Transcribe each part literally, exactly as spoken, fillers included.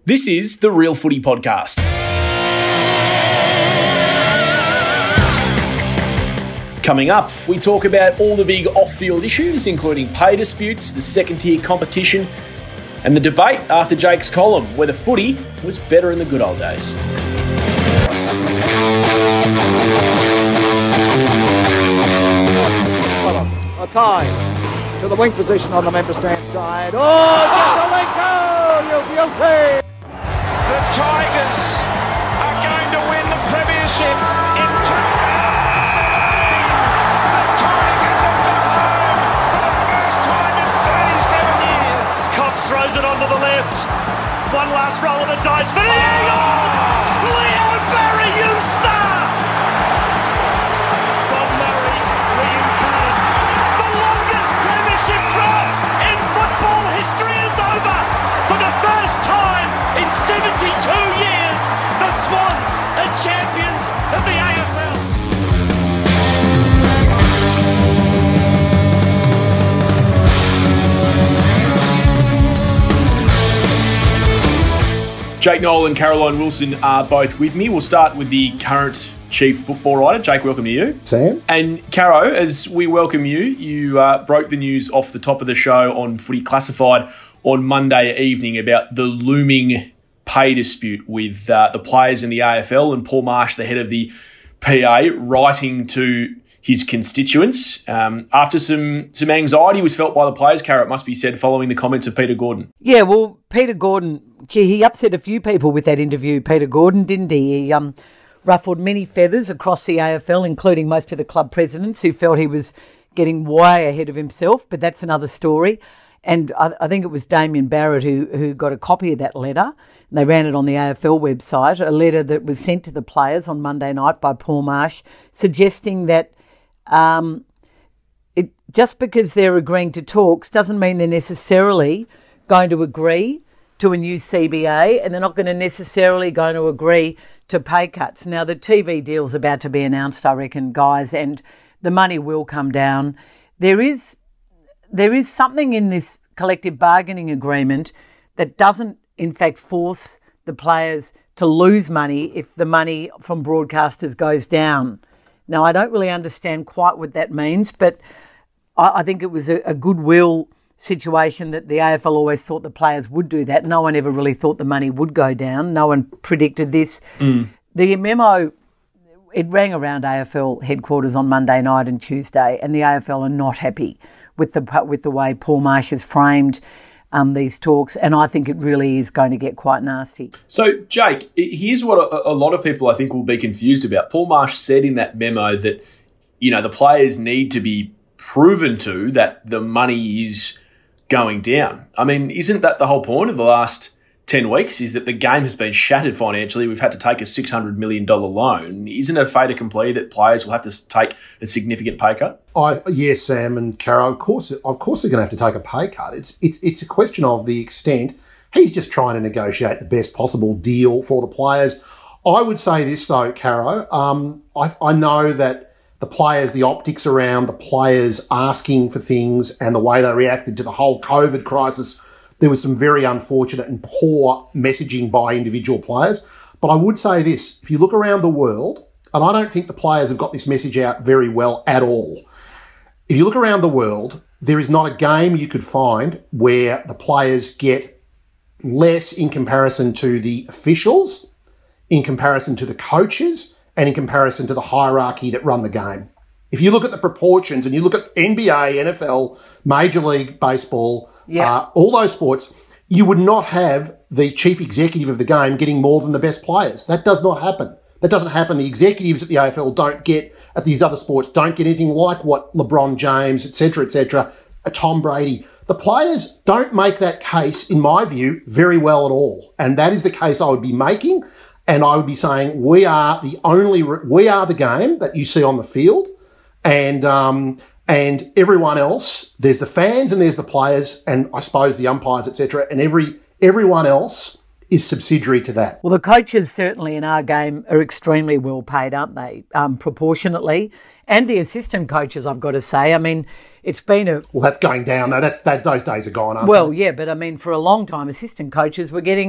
This is the Real Footy Podcast. Coming up, we talk about all the big off-field issues, including pay disputes, the second-tier competition, and the debate after Jake's column, whether footy was better in the good old days. Okay, to the wing position on the member stand side. Oh, Jesaulenko, you're guilty! The Tigers are going to win the premiership in two thousand seventeen. The Tigers have got home for the first time in thirty-seven years. Cox throws it onto the left. One last roll of the dice for the Eagles. Leo Barry, you star! Bob Murray reincarnate. The longest premiership drought in football history is over. For the first time in seventy-two years, the Swans are champions of the A F L. Jake Noel and Caroline Wilson are both with me. We'll start with the current chief football writer. Jake, welcome to you. Sam. And Caro, as we welcome you, you uh, broke the news off the top of the show on Footy Classified on Monday evening about the looming pay dispute with uh, the players in the A F L, and Paul Marsh, the head of the P A, writing to his constituents um, after some some anxiety was felt by the players, Caro, it must be said, following the comments of Peter Gordon. Yeah, well, Peter Gordon, gee, he upset a few people with that interview, Peter Gordon, didn't he? He um, ruffled many feathers across the A F L, including most of the club presidents who felt he was getting way ahead of himself, but that's another story. And I, I think it was Damien Barrett who, who got a copy of that letter. And they ran it on the A F L website, a letter that was sent to the players on Monday night by Paul Marsh, suggesting that um, it, just because they're agreeing to talks doesn't mean they're necessarily going to agree to a new C B A, and they're not going to necessarily going to agree to pay cuts. Now, the T V deal's about to be announced, I reckon, guys, and the money will come down. There is there is something in this collective bargaining agreement that doesn't, in fact, force the players to lose money if the money from broadcasters goes down. Now, I don't really understand quite what that means, but I, I think it was a, a goodwill situation that the A F L always thought the players would do that. No one ever really thought the money would go down. No one predicted this. Mm. The memo, it rang around A F L headquarters on Monday night and Tuesday, and the A F L are not happy with the with the way Paul Marsh has framed um, these talks, and I think it really is going to get quite nasty. So, Jake, here's what a, a lot of people I think will be confused about. Paul Marsh said in that memo that, you know, the players need to be proven to that the money is going down. I mean, isn't that the whole point of the last ten weeks, is that the game has been shattered financially? We've had to take a six hundred million dollars loan. Isn't it a fait accompli that players will have to take a significant pay cut? I, yes, Sam and Caro, of course, of course they're going to have to take a pay cut. It's, it's, it's a question of the extent. He's just trying to negotiate the best possible deal for the players. I would say this, though, Caro. Um, I, I know that the players, the optics around the players asking for things and the way they reacted to the whole COVID crisis, there was some very unfortunate and poor messaging by individual players. But I would say this, if you look around the world, and I don't think the players have got this message out very well at all. If you look around the world, there is not a game you could find where the players get less in comparison to the officials, in comparison to the coaches, and in comparison to the hierarchy that run the game. If you look at the proportions and you look at N B A, N F L, Major League Baseball, yeah. uh, all those sports, you would not have the chief executive of the game getting more than the best players. That does not happen. That doesn't happen. The executives at the A F L don't get, at these other sports, don't get anything like what LeBron James, et cetera, et cetera, Tom Brady. The players don't make that case, in my view, very well at all. And that is the case I would be making. And I would be saying we are the only, we are the game that you see on the field. And um, and everyone else, there's the fans and there's the players and I suppose the umpires, et cetera. And every everyone else is subsidiary to that. Well, the coaches certainly in our game are extremely well paid, aren't they, um, proportionately? And the assistant coaches, I've got to say. I mean, it's been a... Well, that's going down, though. That's, that, those days are gone, aren't Well, they? yeah, but I mean, for a long time, assistant coaches were getting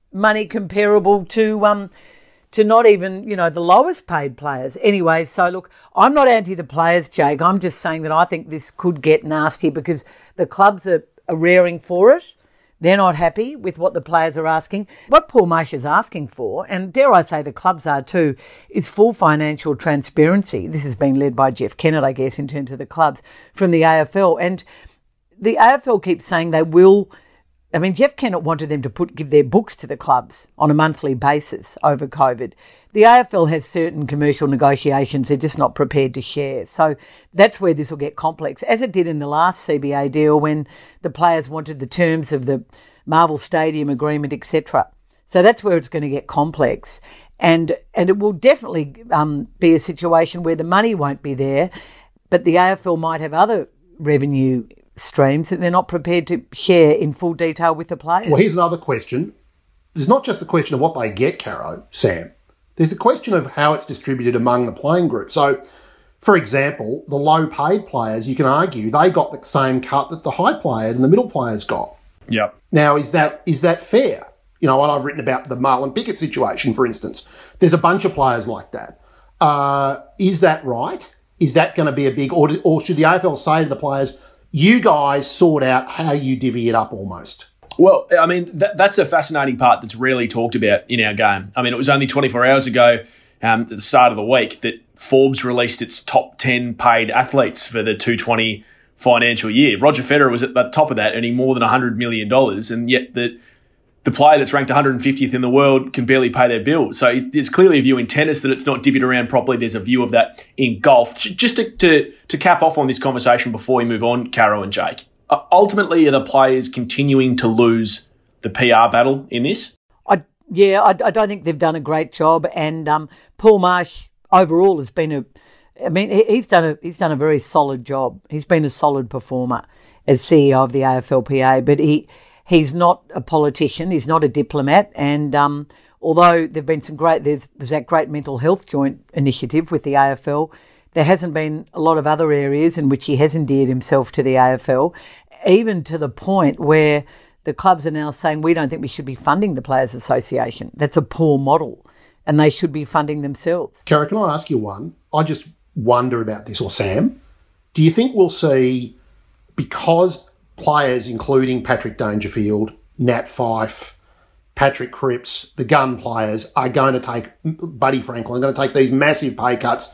money comparable to um to not even, you know, the lowest paid players. Anyway, so look, I'm not anti the players, Jake. I'm just saying that I think this could get nasty because the clubs are, are raring for it. They're not happy with what the players are asking. What Paul Marsh is asking for, and dare I say the clubs are too, is full financial transparency. This is being led by Jeff Kennett, I guess, in terms of the clubs from the A F L. And the A F L keeps saying they will. I mean, Jeff Kennett wanted them to put give their books to the clubs on a monthly basis over COVID. The A F L has certain commercial negotiations they're just not prepared to share. So that's where this will get complex, as it did in the last C B A deal when the players wanted the terms of the Marvel Stadium agreement, et cetera. So that's where it's going to get complex. And and it will definitely um, be a situation where the money won't be there, but the A F L might have other revenue streams that they're not prepared to share in full detail with the players. Well, here's another question. There's not just the question of what they get, Caro, Sam. There's the question of how it's distributed among the playing group. So, for example, the low-paid players, you can argue, they got the same cut that the high players and the middle players got. Yep. Now, is that is that fair? You know, what I've written about the Marlon Pickett situation, for instance. There's a bunch of players like that. Uh, is that right? Is that going to be a big... Or, or should the A F L say to the players, you guys sort out how you divvy it up almost? Well, I mean, that, that's a fascinating part that's rarely talked about in our game. I mean, it was only twenty-four hours ago um, at the start of the week that Forbes released its top ten paid athletes for the two twenty financial year. Roger Federer was at the top of that, earning more than one hundred million dollars, and yet the the player that's ranked one hundred fiftieth in the world can barely pay their bills. So there's clearly a view in tennis that it's not divvied around properly. There's a view of that in golf. Just to, to, to cap off on this conversation before we move on, Caro and Jake, uh, ultimately are the players continuing to lose the P R battle in this? I, yeah, I, I don't think they've done a great job. And um, Paul Marsh overall has been a, I mean, he, he's done a he's done a very solid job. He's been a solid performer as C E O of the A F L P A, but he... He's not a politician. He's not a diplomat. And um, although there've been some great, there's, there's that great mental health joint initiative with the A F L, there hasn't been a lot of other areas in which he has endeared himself to the A F L, even to the point where the clubs are now saying we don't think we should be funding the Players Association. That's a poor model, and they should be funding themselves. Kara, can I ask you one? I just wonder about this, or Sam. Do you think we'll see, because players including Patrick Dangerfield, Nat Fyfe, Patrick Cripps, the gun players, are going to take, Buddy Franklin, are going to take these massive pay cuts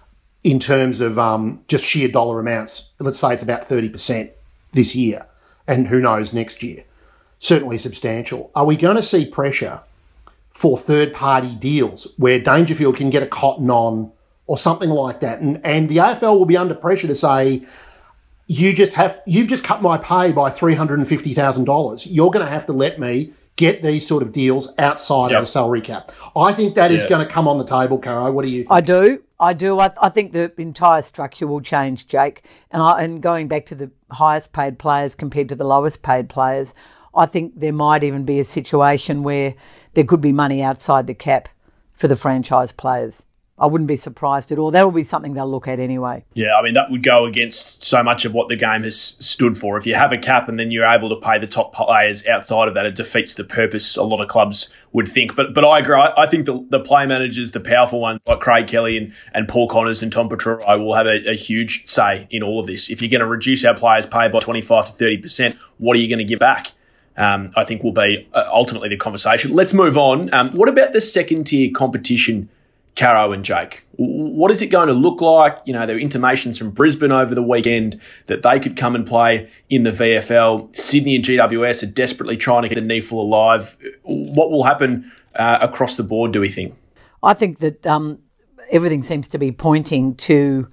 in terms of um, just sheer dollar amounts. Let's say it's about thirty percent this year, and who knows next year. Certainly substantial. Are we going to see pressure for third-party deals where Dangerfield can get a cotton on or something like that? And, and the A F L will be under pressure to say, You just have you've just cut my pay by three hundred and fifty thousand dollars. You're going to have to let me get these sort of deals outside yep. of the salary cap. I think that is yeah. going to come on the table, Caro. What do you think? I do, I do. I, I think the entire structure will change, Jake. And I, and going back to the highest paid players compared to the lowest paid players, I think there might even be a situation where there could be money outside the cap for the franchise players. I wouldn't be surprised at all. That will be something they'll look at anyway. Yeah, I mean, that would go against so much of what the game has stood for. If you have a cap and then you're able to pay the top players outside of that, it defeats the purpose, a lot of clubs would think. But but I agree. I think the, the play managers, the powerful ones like Craig Kelly and, and Paul Connors and Tom Petrucci will have a, a huge say in all of this. If you're going to reduce our players' pay by twenty-five to thirty percent, what are you going to give back? Um, I think will be uh, ultimately the conversation. Let's move on. Um, what about the second-tier competition, Caro and Jake? What is it going to look like? You know, there were intimations from Brisbane over the weekend that they could come and play in the V F L. Sydney and G W S are desperately trying to get a N E F L alive. What will happen uh, across the board, do we think? I think that um, everything seems to be pointing to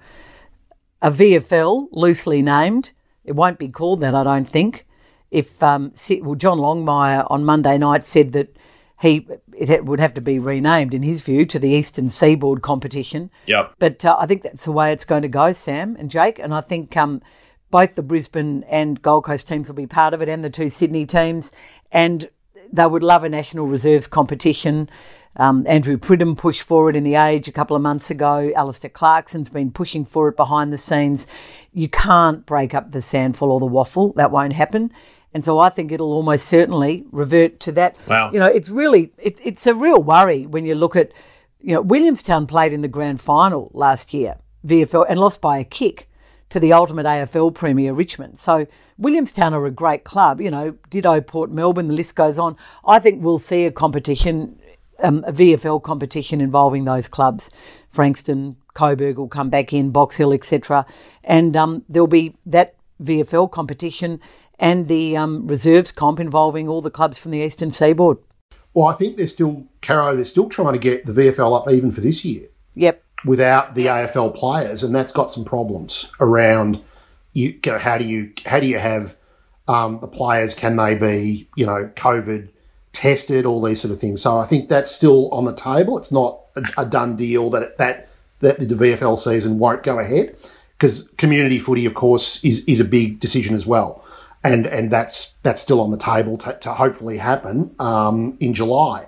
a V F L, loosely named. It won't be called that, I don't think. If um, well, John Longmire on Monday night said that He it would have to be renamed, in his view, to the Eastern Seaboard competition. Yep. But uh, I think that's the way it's going to go, Sam and Jake. And I think um, both the Brisbane and Gold Coast teams will be part of it, and the two Sydney teams. And they would love a National Reserves competition. Um, Andrew Pridham pushed for it in The Age a couple of months ago. Alistair Clarkson's been pushing for it behind the scenes. You can't break up the SANFL or the WAFL. That won't happen. And so I think it'll almost certainly revert to that. Wow. You know, it's really, it, it's a real worry when you look at, you know, Williamstown played in the grand final last year, V F L, and lost by a kick to the ultimate A F L premier, Richmond. So Williamstown are a great club, you know, ditto Port Melbourne, the list goes on. I think we'll see a competition, um, a V F L competition involving those clubs. Frankston, Coburg will come back in, Box Hill, et cetera. And um, there'll be that V F L competition and the um, reserves comp involving all the clubs from the Eastern Seaboard. Well, I think they're still, Caro, they're still trying to get the V F L up even for this year. Yep. Without the A F L players, and that's got some problems around. You, you know, how do you how do you have um, the players? Can they be, you know, COVID tested? All these sort of things. So I think that's still on the table. It's not a, a done deal that that that the V F L season won't go ahead, because community footy, of course, is is a big decision as well, and and that's that's still on the table to, to hopefully happen um, in July.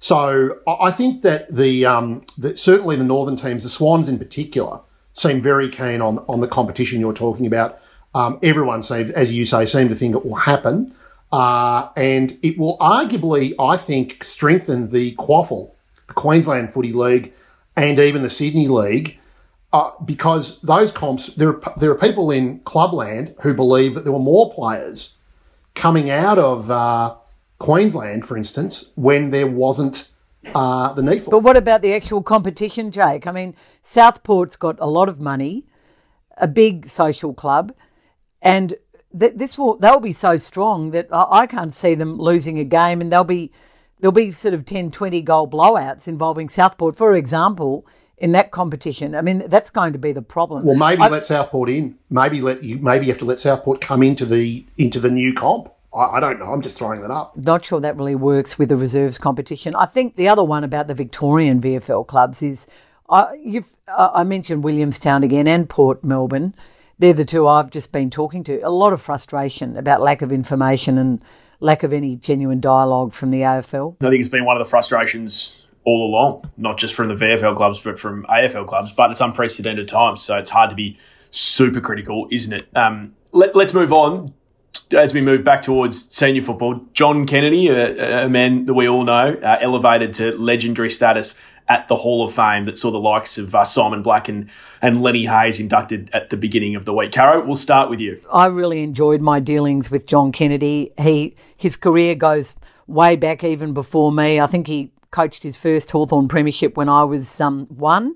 So I think that the um, that certainly the northern teams, the Swans in particular, seem very keen on on the competition you're talking about. Um, everyone seems, as you say, seem to think it will happen, uh, and it will arguably, I think, strengthen the quaffle, the Queensland Footy League, and even the Sydney League, uh, because those comps, there are there are people in Clubland who believe that there were more players coming out of Uh, Queensland, for instance, when there wasn't uh, the need for it. But what about the actual competition, Jake? I mean, Southport's got a lot of money, a big social club, and th- this will they'll be so strong that I-, I can't see them losing a game, and they'll be there'll be sort of ten, twenty goal blowouts involving Southport, for example, in that competition. I mean, that's going to be the problem. Well, maybe I- let Southport in. Maybe let you. Maybe you have to let Southport come into the into the new comp. I don't know. I'm just throwing that up. Not sure that really works with the reserves competition. I think the other one about the Victorian V F L clubs is, uh, you've, uh, I mentioned Williamstown again and Port Melbourne. They're the two I've just been talking to. A lot of frustration about lack of information and lack of any genuine dialogue from the A F L. I think it's been one of the frustrations all along, not just from the V F L clubs, but from A F L clubs. But it's unprecedented times, so it's hard to be super critical, isn't it? Um, let, let's move on. As we move back towards senior football, John Kennedy, a, a man that we all know, uh, elevated to legendary status at the Hall of Fame that saw the likes of uh, Simon Black and, and Lenny Hayes inducted at the beginning of the week. Caro, we'll start with you. I really enjoyed my dealings with John Kennedy. He His career goes way back even before me. I think he coached his first Hawthorn premiership when I was um, one,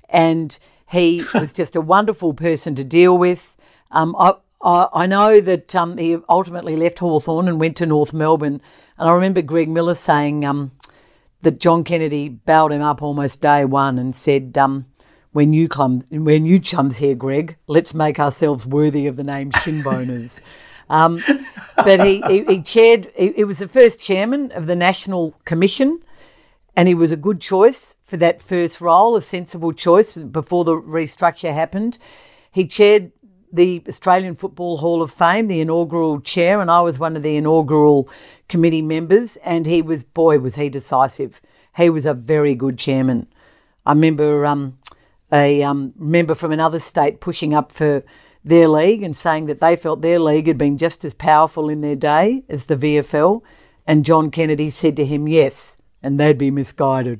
and he was just a wonderful person to deal with. Um, I Uh, I know that um, he ultimately left Hawthorn and went to North Melbourne. And I remember Greg Miller saying um, that John Kennedy bowed him up almost day one and said, um, when you clum, when you chums here, Greg, let's make ourselves worthy of the name Shinboners. um, but he, he, he chaired, he, he was the first chairman of the National Commission, and he was a good choice for that first role, a sensible choice before the restructure happened. He chaired the Australian Football Hall of Fame, the inaugural chair, and I was one of the inaugural committee members, and he was, boy, was he decisive. He was a very good chairman. I remember um, a um, member from another state pushing up for their league and saying that they felt their league had been just as powerful in their day as the V F L, and John Kennedy said to him, yes, and they'd be misguided.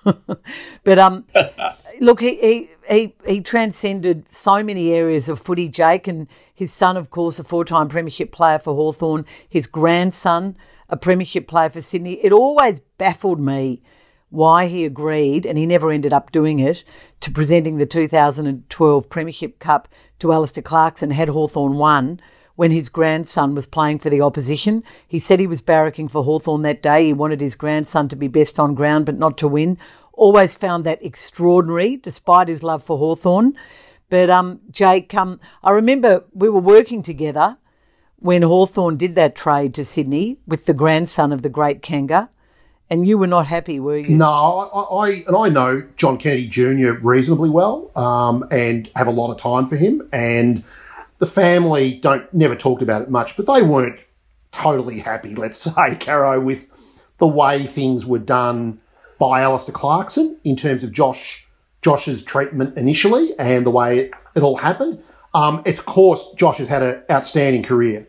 But um, look, he, he he he transcended so many areas of footy, Jake, and his son, of course, a four-time premiership player for Hawthorn, his grandson, a premiership player for Sydney. It always baffled me why he agreed, and he never ended up doing it, to presenting the two thousand twelve Premiership Cup to Alistair Clarkson had Hawthorn won when his grandson was playing for the opposition. He said he was barracking for Hawthorn that day. He wanted his grandson to be best on ground but not to win. Always found that extraordinary, despite his love for Hawthorn. But, um, Jake, um, I remember we were working together when Hawthorn did that trade to Sydney with the grandson of the great Kanga, and you were not happy, were you? No, I, I and I know John Kennedy Junior reasonably well, um, and have a lot of time for him. And the family don't never talked about it much, but they weren't totally happy, let's say, Caro, with the way things were done by Alistair Clarkson in terms of Josh Josh's treatment initially and the way it, it all happened. Um, of course, Josh has had an outstanding career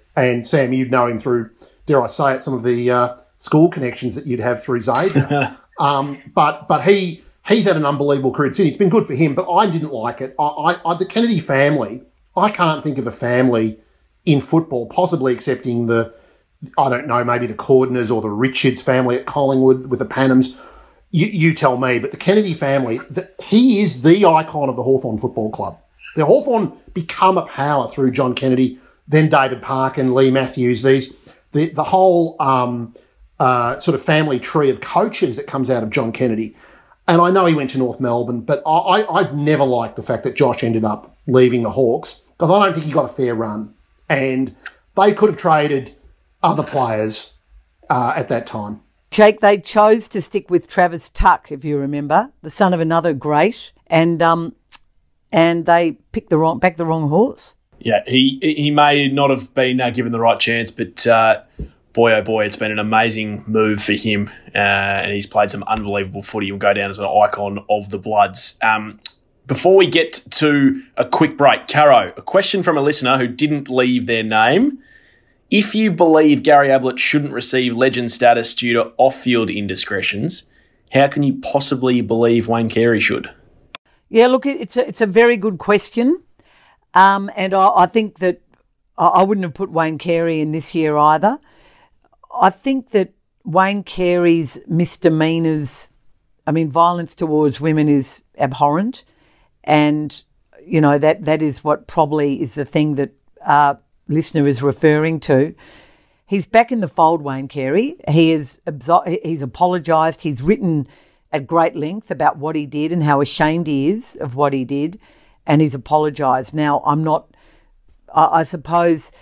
And Sam, you'd know him through, dare I say it, some of the uh, school connections that you'd have through Xavier. um, but but he he's had an unbelievable career at Sydney. It's been good for him, but I didn't like it. I, I, I the Kennedy family, I can't think of a family in football, possibly excepting the, I don't know, maybe the Cordners or the Richards family at Collingwood with the Panhams. You, you tell me, but the Kennedy family, the, he is the icon of the Hawthorn Football Club. The Hawthorn become a power through John Kennedy, then David Parkin, Lee Matthews, these the, the whole um, uh, sort of family tree of coaches that comes out of John Kennedy. And I know he went to North Melbourne, but I, I, I've never liked the fact that Josh ended up leaving the Hawks because I don't think he got a fair run. And they could have traded other players uh, at that time. Jake, they chose to stick with Travis Tuck, if you remember, the son of another great, and um, and they picked the wrong, backed the wrong horse. Yeah, he he may not have been uh, given the right chance, but uh, boy, oh boy, it's been an amazing move for him, uh, and he's played some unbelievable footy. He'll go down as an icon of the Bloods. Um, before we get to a quick break, Caro, a question from a listener who didn't leave their name. If you believe Gary Ablett shouldn't receive legend status due to off-field indiscretions, how can you possibly believe Wayne Carey should? Yeah, look, it's a, it's a very good question. Um, and I, I think that I, I wouldn't have put Wayne Carey in this year either. I think that Wayne Carey's misdemeanours, I mean, violence towards women is abhorrent. And, you know, that that is what probably is the thing that uh, listener is referring to. He's back in the fold, Wayne Carey. He is abso- he's apologised. He's written at great length about what he did and how ashamed he is of what he did, and he's apologised. Now, I'm not, I, I suppose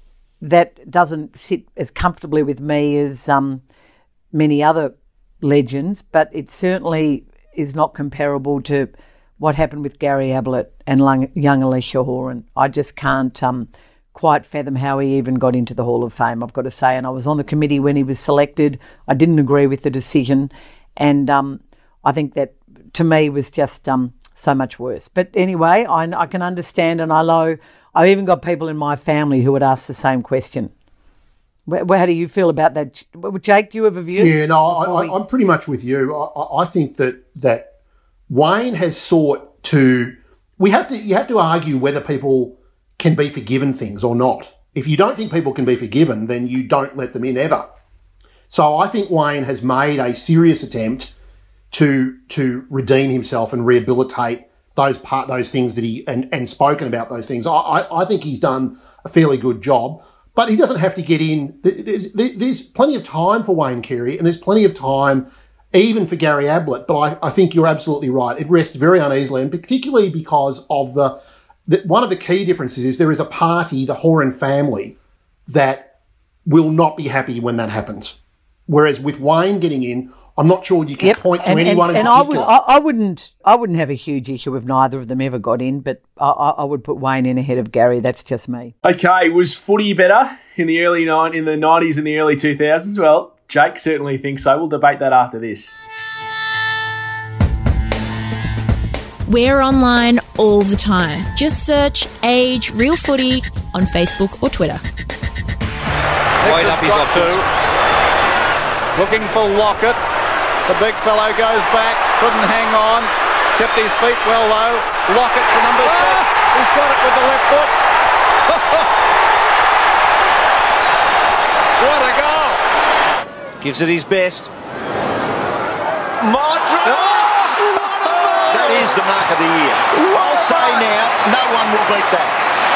that doesn't sit as comfortably with me as um, many other legends, but it certainly is not comparable to what happened with Gary Ablett and young Alicia Horan. I just can't um, quite fathom how he even got into the Hall of Fame, I've got to say. And I was on the committee when he was selected. I didn't agree with the decision. And um, I think that, to me, was just um, so much worse. But anyway, I, I can understand, and I know I even got people in my family who would ask the same question. Well, how do you feel about that? Jake, do you have a view? Yeah, no, I, I, I'm pretty much with you. I, I think that that Wayne has sought to. We have to. You have to argue whether people can be forgiven things or not. If you don't think people can be forgiven, then you don't let them in ever. So I think Wayne has made a serious attempt to to redeem himself and rehabilitate those part those things that he and, and spoken about those things. I, I, I think he's done a fairly good job, but he doesn't have to get in. There's, there's plenty of time for Wayne Carey, and there's plenty of time even for Gary Ablett. But I, I think you're absolutely right. It rests very uneasily, and particularly because of the, the one of the key differences is there is a party, the Horan family, that will not be happy when that happens. Whereas with Wayne getting in, I'm not sure you can yep. point to and, anyone and, in and particular. I, would, I, I wouldn't I wouldn't have a huge issue if neither of them ever got in, but I, I would put Wayne in ahead of Gary. That's just me. Okay, was footy better in the early nine in the nineties and the early two thousands? Well, Jake certainly thinks so. We'll debate that after this. We're online all the time. Just search Age Real Footy on Facebook or Twitter. Wide up his options. Looking for Lockett. The big fellow goes back. Couldn't hang on. Kept his feet well low. Lockett for number oh! six. He's got it with the left foot. What a goal. Gives it his best. Modric! Oh! That is the mark of the year. I'll say now, no one will beat that.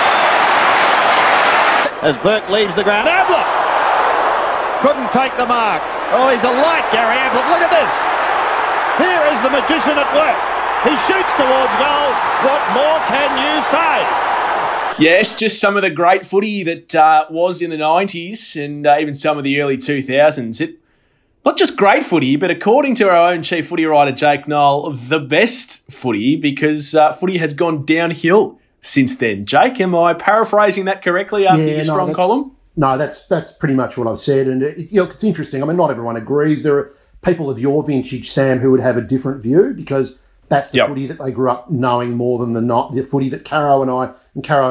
As Burke leaves the ground, Ablett couldn't take the mark. Oh, he's a light, Gary Ablett. Look at this. Here is the magician at work. He shoots towards goal. What more can you say? Yes, just some of the great footy that uh, was in the nineties and uh, even some of the early two thousands. It Not just great footy, but according to our own chief footy writer, Jake Knoll, the best footy, because uh, footy has gone downhill since then. Jake, am I paraphrasing that correctly after yeah, your no, strong column? No, that's that's pretty much what I've said. And it, you know, it's interesting. I mean, not everyone agrees. There are people of your vintage, Sam, who would have a different view because that's the yep. footy that they grew up knowing more than the, not, the footy that Caro and I, and Caro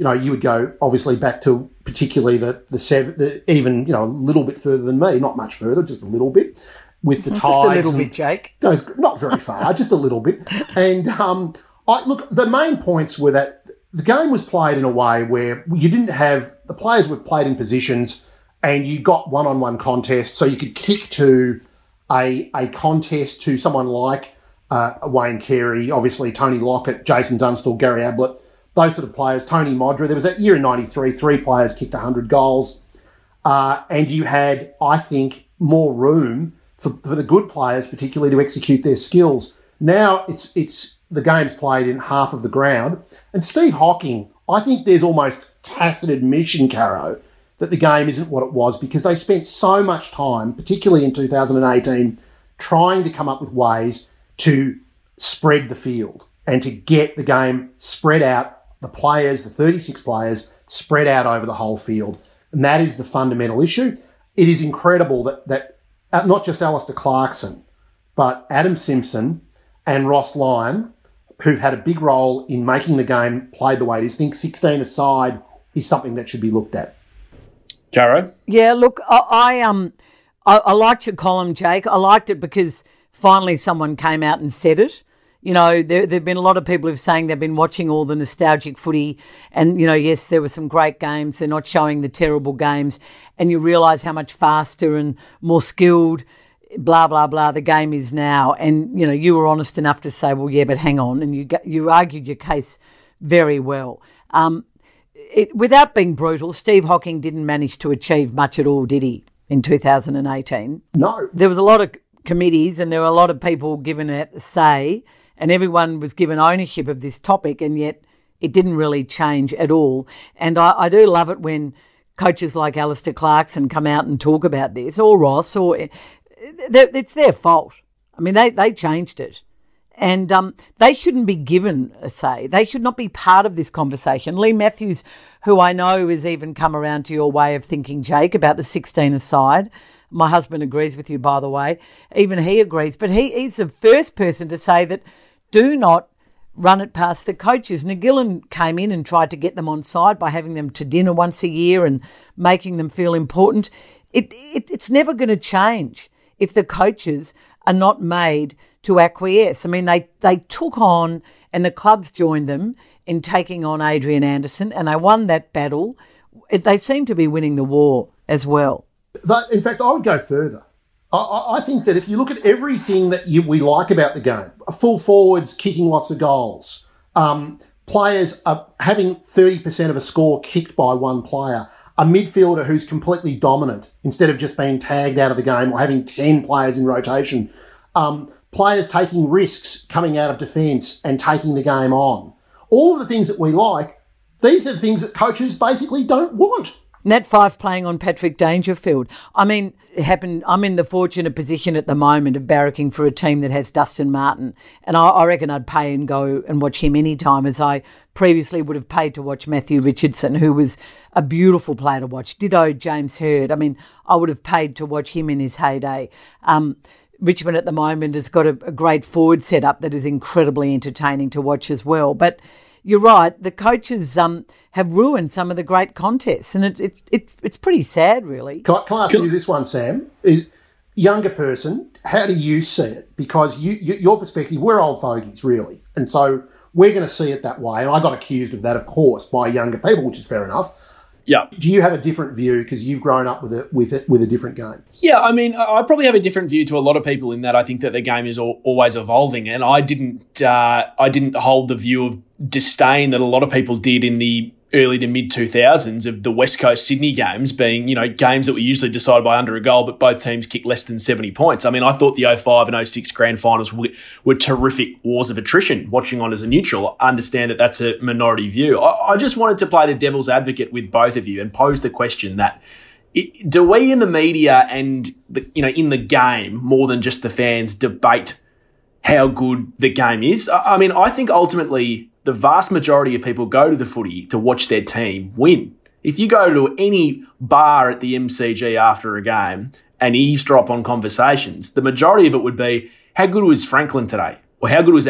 you know, you would go obviously back to particularly the the seven, the, even you know a little bit further than me, not much further, just a little bit with the just Tides. Just a little and, bit, Jake. Those, not very far, just a little bit. And um, I look, the main points were that the game was played in a way where you didn't have the players were played in positions, and you got one-on-one contests, so you could kick to a a contest to someone like uh, Wayne Carey, obviously Tony Lockett, Jason Dunstall, Gary Ablett. Those sort of players, Tony Modra. There was that year in ninety-three, three players kicked one hundred goals. Uh, and you had, I think, more room for, for the good players, particularly to execute their skills. Now it's it's the game's played in half of the ground. And Steve Hocking, I think there's almost tacit admission, Caro, that the game isn't what it was because they spent so much time, particularly in two thousand eighteen, trying to come up with ways to spread the field and to get the game spread out. The players, the thirty-six players, spread out over the whole field. And that is the fundamental issue. It is incredible that, that not just Alistair Clarkson, but Adam Simpson and Ross Lyon, who've had a big role in making the game played the way it is, think sixteen aside is something that should be looked at. Caro? Yeah, look, I, I um, I, I liked your column, Jake. I liked it because finally someone came out and said it. You know, there have been a lot of people who've saying they've been watching all the nostalgic footy and, you know, yes, there were some great games. They're not showing the terrible games. And you realise how much faster and more skilled, blah, blah, blah, the game is now. And, you know, you were honest enough to say, well, yeah, but hang on. And you you argued your case very well. Um, it, without being brutal, Steve Hocking didn't manage to achieve much at all, did he, in two thousand eighteen? No. There was a lot of committees and there were a lot of people given it a say. And everyone was given ownership of this topic, and yet it didn't really change at all. And I, I do love it when coaches like Alistair Clarkson come out and talk about this, or Ross, or it's their fault. I mean, they, they changed it. And um, they shouldn't be given a say. They should not be part of this conversation. Lee Matthews, who I know has even come around to your way of thinking, Jake, about the sixteen aside. My husband agrees with you, by the way. Even he agrees. But he, he's the first person to say that do not run it past the coaches. Nagillan came in and tried to get them on side by having them to dinner once a year and making them feel important. It, it It's never going to change if the coaches are not made to acquiesce. I mean, they, they took on, and the clubs joined them in taking on Adrian Anderson, and they won that battle. It, they seem to be winning the war as well. That, in fact, I would go further. I, I think that if you look at everything that you, we like about the game, full forwards kicking lots of goals, um, players are having thirty percent of a score kicked by one player, a midfielder who's completely dominant instead of just being tagged out of the game or having ten players in rotation, um, players taking risks coming out of defence and taking the game on. All of the things that we like, these are the things that coaches basically don't want. Nat Fyfe playing on Patrick Dangerfield. I mean, it happened. I'm in the fortunate position at the moment of barracking for a team that has Dustin Martin, and I, I reckon I'd pay and go and watch him any time, as I previously would have paid to watch Matthew Richardson, who was a beautiful player to watch. Ditto James Hird. I mean, I would have paid to watch him in his heyday. Um, Richmond at the moment has got a, a great forward setup that is incredibly entertaining to watch as well. But you're right, the coaches um, have ruined some of the great contests, and it, it, it, it's pretty sad, really. Can I, can I ask you this one, Sam? Is, younger person, how do you see it? Because you, you, your perspective, we're old fogies, really, and so we're going to see it that way. And I got accused of that, of course, by younger people, which is fair enough. Yeah. Do you have a different view because you've grown up with it with it with a different game? Yeah, I mean, I probably have a different view to a lot of people in that I think that the game is al- always evolving, and I didn't uh, I didn't hold the view of disdain that a lot of people did in the early to mid two thousands of the West Coast Sydney games being, you know, games that were usually decided by under a goal, but both teams kicked less than seventy points. I mean, I thought the oh five and oh six grand finals were, were terrific wars of attrition. Watching on as a neutral, I understand that that's a minority view. I, I just wanted to play the devil's advocate with both of you and pose the question that it, do we in the media and, the, you know, in the game, more than just the fans, debate how good the game is? I, I mean, I think ultimately the vast majority of people go to the footy to watch their team win. If you go to any bar at the M C G after a game and eavesdrop on conversations, the majority of it would be, how good was Franklin today? Or how good was Ablett?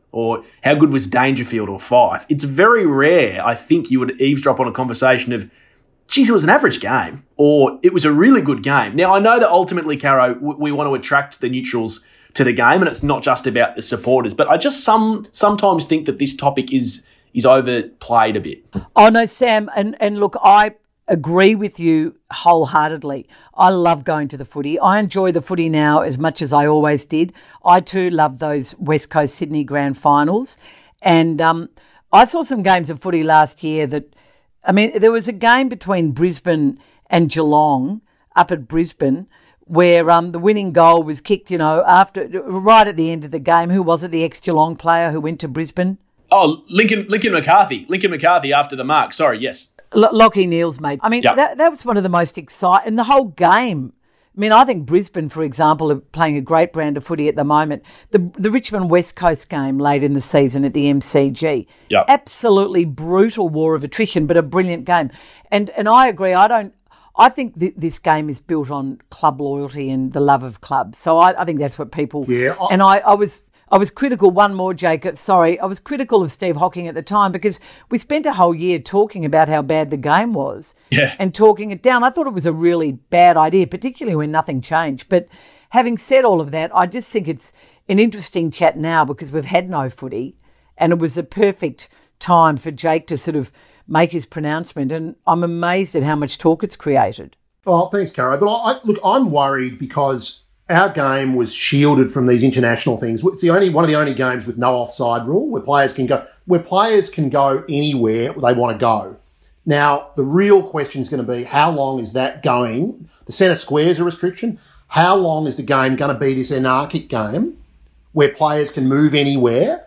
Or how good was Dangerfield or Fife? It's very rare, I think, you would eavesdrop on a conversation of, geez, it was an average game, or it was a really good game. Now, I know that ultimately, Caro, we want to attract the neutrals to the game, and it's not just about the supporters, but I just some sometimes think that this topic is is overplayed a bit. Oh, no, Sam, and, and look, I agree with you wholeheartedly. I love going to the footy. I enjoy the footy now as much as I always did. I too love those West Coast Sydney grand finals. And um, I saw some games of footy last year that, I mean, there was a game between Brisbane and Geelong up at Brisbane where um, the winning goal was kicked, you know, after right at the end of the game. Who was it, the ex-Geelong player who went to Brisbane? Oh, Lincoln Lincoln McCarthy. Lincoln McCarthy after the mark. Sorry, yes. L- Lockie Neal's mate. I mean, yep. that, that was one of the most exciting, and the whole game. I mean, I think Brisbane, for example, are playing a great brand of footy at the moment. The the Richmond West Coast game late in the season at the M C G. Yep. Absolutely brutal war of attrition, but a brilliant game. And and I agree, I don't, I think th- this game is built on club loyalty and the love of clubs. So I, I think that's what people... Yeah. I- and I, I was... I was critical, one more, Jacob, sorry, I was critical of Steve Hocking at the time because we spent a whole year talking about how bad the game was yeah. and talking it down. I thought it was a really bad idea, particularly when nothing changed. But having said all of that, I just think it's an interesting chat now because we've had no footy and it was a perfect time for Jake to sort of make his pronouncement, and I'm amazed at how much talk it's created. Oh, thanks, Caro. But I, I, look, I'm worried because our game was shielded from these international things. It's the only one of the only games with no offside rule where players can go where players can go anywhere they want to go. Now, the real question is going to be how long is that going? The centre square is a restriction. How long is the game going to be this anarchic game where players can move anywhere?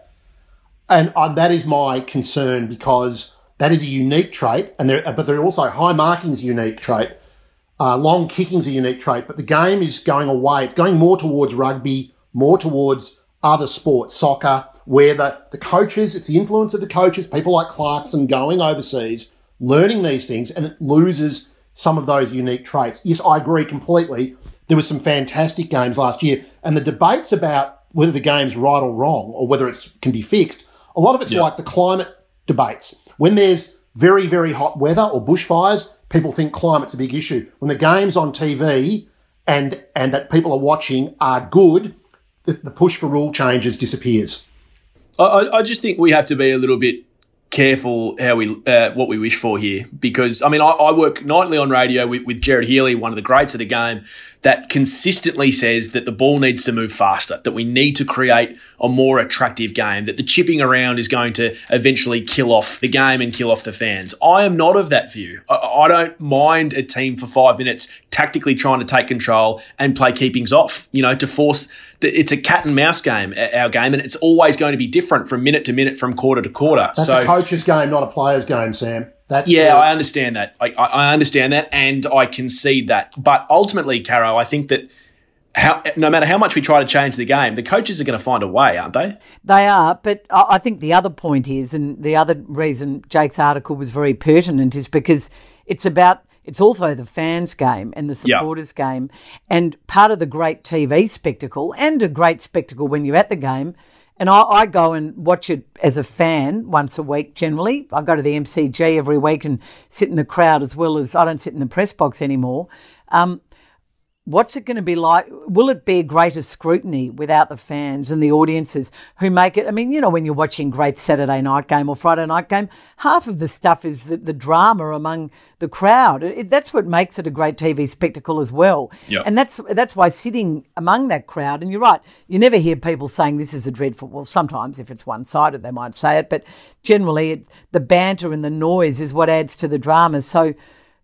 And uh, that is my concern because that is a unique trait, and there, but there are also high marking is a unique trait. Uh, long kicking's a unique trait, but the game is going away. It's going more towards rugby, more towards other sports, soccer, where the, the coaches, it's the influence of the coaches, people like Clarkson going overseas, learning these things, and it loses some of those unique traits. Yes, I agree completely. There was some fantastic games last year, and the debates about whether the game's right or wrong or whether it can be fixed, a lot of it's yeah. like the climate debates. When there's very, very hot weather or bushfires, people think climate's a big issue. When the games on T V and and that people are watching are good, the, the push for rule changes disappears. I, I just think we have to be a little bit careful how we uh, what we wish for here, because I mean I, I work nightly on radio with, with Jared Healy, one of the greats of the game, that consistently says that the ball needs to move faster, that we need to create a more attractive game, that the chipping around is going to eventually kill off the game and kill off the fans. I am not of that view. I, I don't mind a team for five minutes tactically trying to take control and play keepings off, you know, to force the, it's a cat and mouse game, our game, and it's always going to be different from minute to minute, from quarter to quarter. That's so, a coach's game, not a player's game, Sam. That's yeah, the- I understand that. I, I understand that, and I concede that. But ultimately, Caro, I think that how, no matter how much we try to change the game, the coaches are going to find a way, aren't they? They are, but I think the other point is, and the other reason Jake's article was very pertinent, is because it's about, it's also the fans' game and the supporters' yeah. game, and part of the great T V spectacle, and a great spectacle when you're at the game. And I, I go and watch it as a fan once a week generally. I go to the M C G every week and sit in the crowd, as well as I don't sit in the press box anymore. Um, what's it going to be like? Will it bear greater scrutiny without the fans and the audiences who make it? I mean, you know, when you're watching great Saturday night game or Friday night game, half of the stuff is the, the drama among the crowd. It, that's what makes it a great T V spectacle as well. Yep. And that's that's why sitting among that crowd, and you're right, you never hear people saying this is a dreadful, well, sometimes if it's one-sided they might say it, but generally it, the banter and the noise is what adds to the drama. So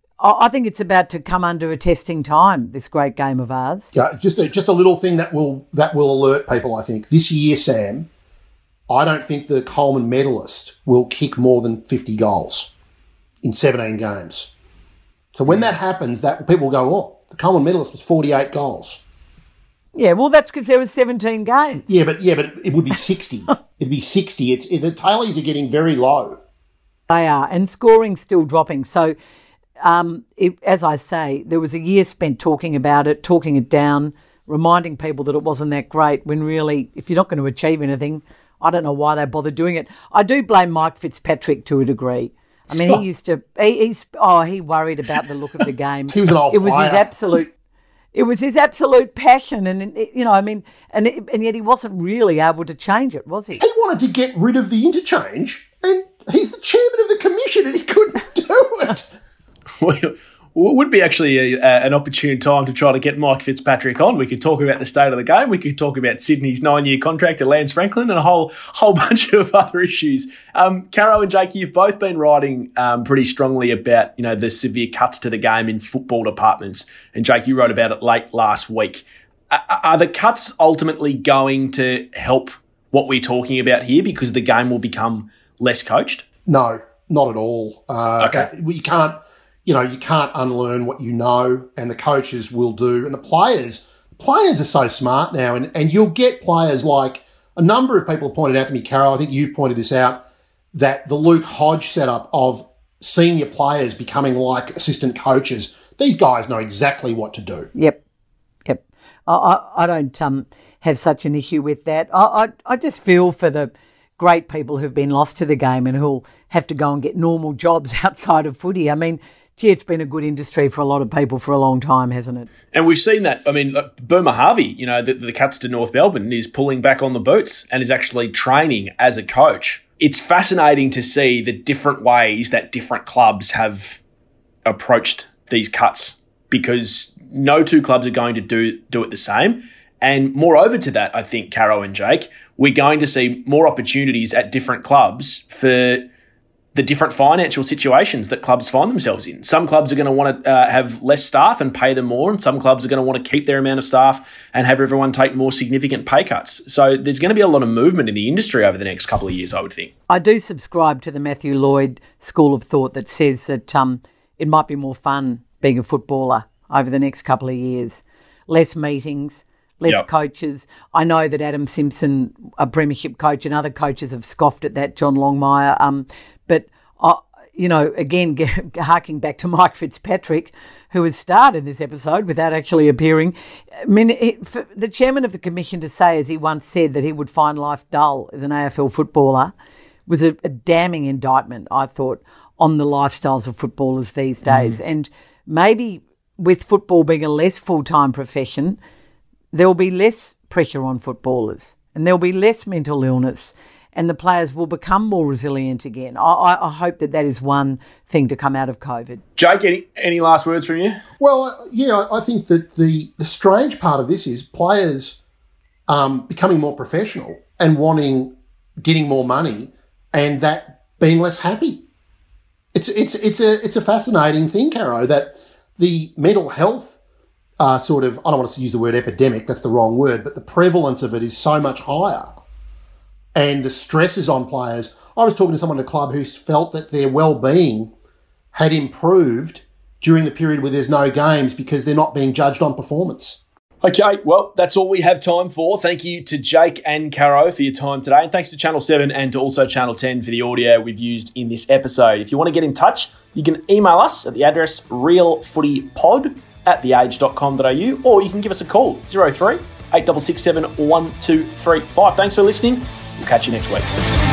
I think it's about to come under a testing time, this great game of ours. Yeah, just a, just a little thing that will that will alert people, I think. This year, Sam, I don't think the Coleman medalist will kick more than fifty goals in seventeen games. So when that happens, that people go, oh, the Coleman medalist was forty-eight goals. Yeah, well, that's because there was seventeen games. Yeah, but yeah, but it, it would be sixty. It'd be sixty. It's it, the tailies are getting very low. They are, and scoring's still dropping. So, um, it, as I say, there was a year spent talking about it, talking it down, reminding people that it wasn't that great, when really, if you're not going to achieve anything, I don't know why they bothered doing it. I do blame Mike Fitzpatrick to a degree. I mean, he used to, he, he's, oh, he worried about the look of the game. He was an old It was player. his absolute, it was his absolute passion. And, it, you know, I mean, and it, and yet he wasn't really able to change it, was he? He wanted to get rid of the interchange, and he's the chairman of the commission, and he couldn't do it. Well, it would be actually a, a, an opportune time to try to get Mike Fitzpatrick on. We could talk about the state of the game. We could talk about Sydney's nine-year contract to Lance Franklin and a whole whole bunch of other issues. Um, Caro and Jake, you've both been writing um, pretty strongly about, you know, the severe cuts to the game in football departments. And Jake, you wrote about it late last week. Are, are the cuts ultimately going to help what we're talking about here because the game will become less coached? No, not at all. Uh, Okay. that- you can't. You know, you can't unlearn what you know, and the coaches will do. And the players, players are so smart now, and, and you'll get players like a number of people have pointed out to me, Carol, I think you've pointed this out, that the Luke Hodge setup of senior players becoming like assistant coaches, these guys know exactly what to do. Yep, yep. I, I, I don't um, have such an issue with that. I, I, I just feel for the great people who've been lost to the game and who'll have to go and get normal jobs outside of footy. I mean, gee, it's been a good industry for a lot of people for a long time, hasn't it? And we've seen that. I mean, like Burma Harvey, you know, the, the cuts to North Melbourne, is pulling back on the boots and is actually training as a coach. It's fascinating to see the different ways that different clubs have approached these cuts because no two clubs are going to do, do it the same. And moreover to that, I think, Caro and Jake, we're going to see more opportunities at different clubs for the different financial situations that clubs find themselves in. Some clubs are going to want to uh, have less staff and pay them more, and some clubs are going to want to keep their amount of staff and have everyone take more significant pay cuts. So there's going to be a lot of movement in the industry over the next couple of years, I would think. I do subscribe to the Matthew Lloyd school of thought that says that um, it might be more fun being a footballer over the next couple of years. Less meetings, less Yep. coaches. I know that Adam Simpson, a premiership coach, and other coaches have scoffed at that, John Longmire. Um, but, uh, you know, again, harking back to Mike Fitzpatrick, who has started this episode without actually appearing. I mean, it, for the chairman of the commission to say, as he once said, that he would find life dull as an A F L footballer was a, a damning indictment, I thought, on the lifestyles of footballers these days. Mm. And maybe with football being a less full-time profession, there will be less pressure on footballers and there will be less mental illness and the players will become more resilient again. I, I, I hope that that is one thing to come out of COVID. Jake, any, any last words from you? Well, uh, yeah, I think that the, the strange part of this is players um, becoming more professional and wanting, getting more money and that being less happy. It's it's it's a it's a fascinating thing, Caro, that the mental health uh, sort of, I don't want to use the word epidemic, that's the wrong word, but the prevalence of it is so much higher. And the stresses on players. I was talking to someone at a club who felt that their well-being had improved during the period where there's no games because they're not being judged on performance. Okay, well, that's all we have time for. Thank you to Jake and Caro for your time today. And thanks to Channel seven and to also Channel ten for the audio we've used in this episode. If you want to get in touch, you can email us at the address realfootypod at theage dot com dot a u, or you can give us a call, zero three eight six six seven one two three five. Thanks for listening. We'll catch you next week.